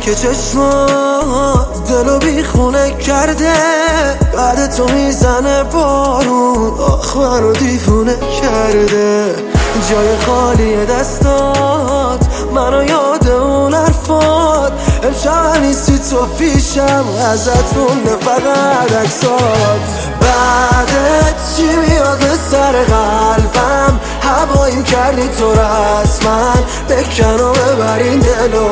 که چشمات دلو بیخونه کرده، بعد تو میزنه بارون، آخ منو دیوونه کرده. جای خالی دستات منو یاد اون حرفات، امشب نیستی تو پیشم، ازت مونده فقط عکسات. بعدت چی میاد به سر قلبم، هواییم کردی تو رسما، بکن و ببر این دلو.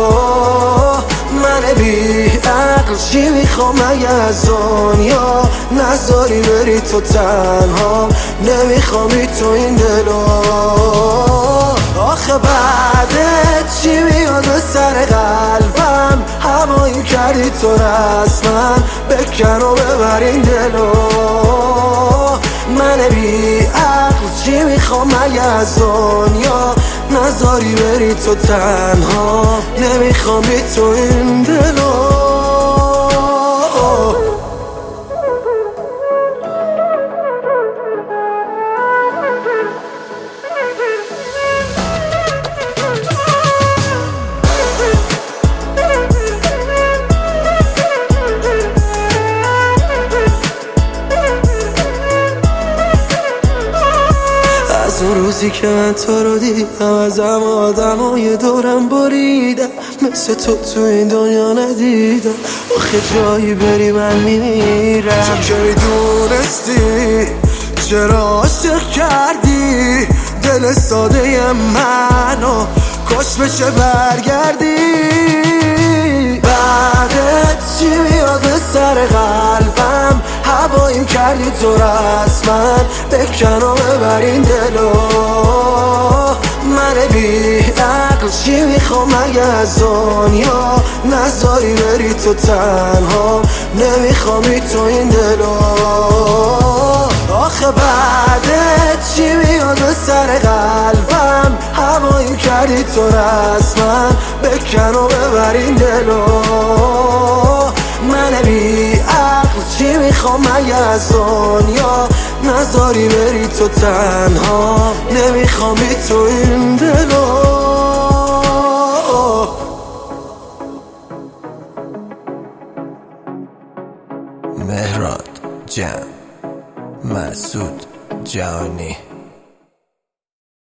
من بی عقل چی میخوام مگه از دنیا، نذاری بری تو تنها، نمیخوام تو این دلو. آخه بعدت چی میاد به سر قلبم، هواییم کردی تو رسما، بکن و ببر این دلو. من بی عقل چی میخوام مگه از دنیا، نذاری بری تو تنها، نمیخوام بی تو این دلو. اون روزی که من تو رو دیدم، ازم آدمای دورم بریدم، مثل تو این دنیا ندیدم. آخه جایی بری من میمیرم. تو که میدونستی چرا عاشق کردی دل ساده منو، کاش بشه برگردی. بعدت چی میاد به سر قلبم، هواییم کردی تو رسما، بکن و ببر این دلو. من بی عقل چی میخوام مگه از دنیا، نذاری بری تو تنها، نمیخوام تو این دلو. آخه بعدت چی میاد به سر قلبم، هواییم کردی تو رسما، بکن و ببر این دلو. من بی عقل چی میخوام مگه از دنیا، نذاری بری تو تنها، نمیخوام بی تو این دلو.